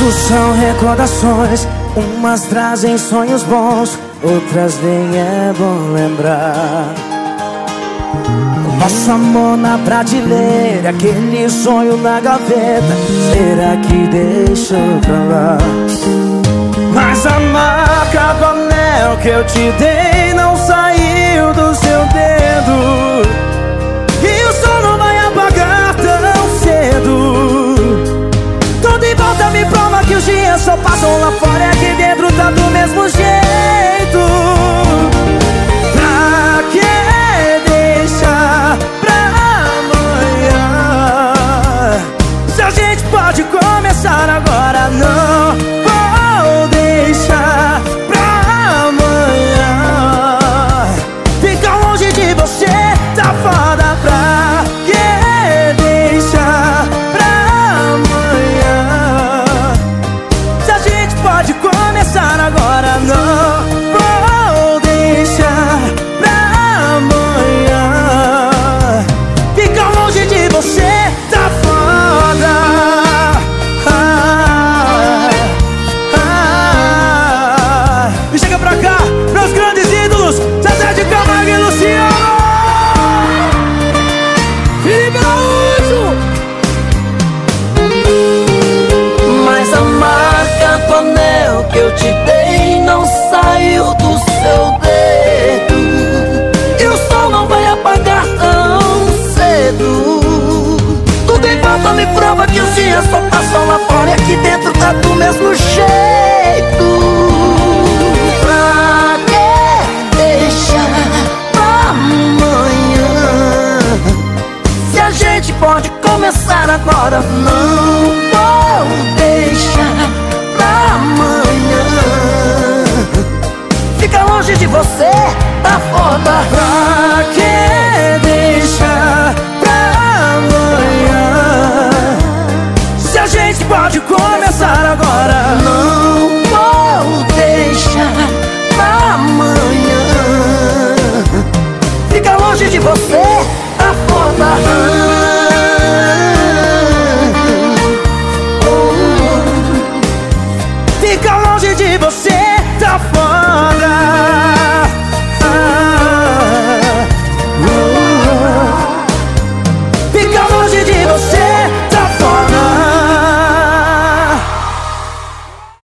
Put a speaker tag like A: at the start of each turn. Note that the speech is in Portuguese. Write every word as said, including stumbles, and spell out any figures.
A: Tudo são recordações, umas trazem sonhos bons, outras nem é bom lembrar. Nosso amor na prateleira, aquele sonho na gaveta, será que deixou pra lá? Mas a marca do anel que eu te dei não saiu do seu dedo, e o sol não vai apagar tão cedo. Tudo em volta me prova que os dias só passam lá fora, e aqui dentro tá do mesmo jeito. Pra que deixar pra amanhã, se a gente pode começar agora? Não vou deixar pra amanhã. Ficar longe de você tá foda. Pra que deixar pra amanhã, se a gente pode começar agora? Não vou deixar pra amanhã. Ficar longe de você tá foda. Ah, ah, e chega pra cá, meus grandes ídolos, Zezé de Camargo e Luciano. Felipe Araújo.
B: Mas a marca do anel que eu te dei não saiu do seu dedo, e o sol não vai apagar tão cedo. Tudo em volta me prova que os dias só passam lá fora, e aqui dentro tá do mesmo jeito. Pra que deixar pra amanhã, se a gente pode começar agora? Não vou deixar pra amanhã. Fica longe de você, tá foda.
A: Pra que deixar pra amanhã, se a gente pode começar agora?
B: Não vou deixar pra amanhã. Fica longe de você, tá foda.
A: Fica longe de você tá foda.